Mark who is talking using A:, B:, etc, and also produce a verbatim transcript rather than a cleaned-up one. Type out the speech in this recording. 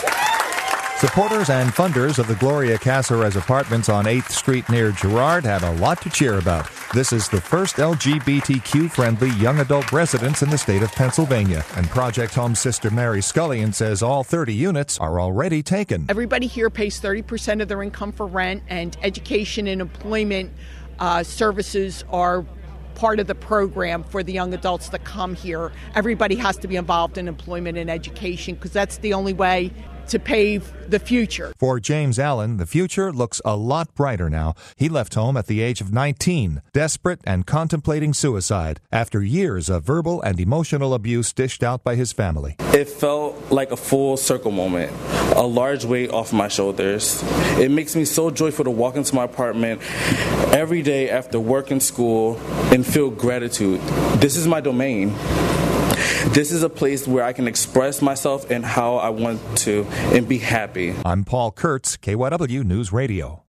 A: Supporters and funders of the Gloria Caceres Apartments on eighth Street near Girard had a lot to cheer about. This is the first L G B T Q-friendly young adult residence in the state of Pennsylvania. And Project Home sister Mary Scullion says all thirty units are already taken.
B: Everybody here pays thirty percent of their income for rent, and education and employment uh, services are part of the program for the young adults that come here. Everybody has to be involved in employment and education because that's the only way to pave the future.
A: For James Allen, the future looks a lot brighter now. He left home at the age of nineteen, desperate and contemplating suicide after years of verbal and emotional abuse dished out by his family.
C: It felt like a full circle moment, a large weight off my shoulders. It makes me so joyful to walk into my apartment every day after work and school and feel gratitude. This is my domain. This is a place where I can express myself and how I want to and be happy.
A: I'm Paul Kurtz, K Y W News Radio.